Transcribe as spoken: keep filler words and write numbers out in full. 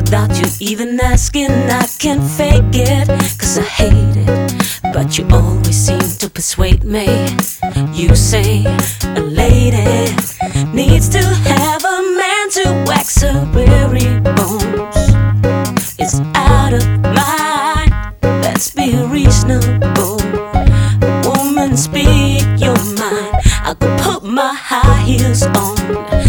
without you even asking. I can't fake it, cause I hate it, but you always seem to persuade me. You say a lady needs to have a man to wax her very bones. It's out of mind, let's be reasonable. Woman, speak your mind. I could put my high heels on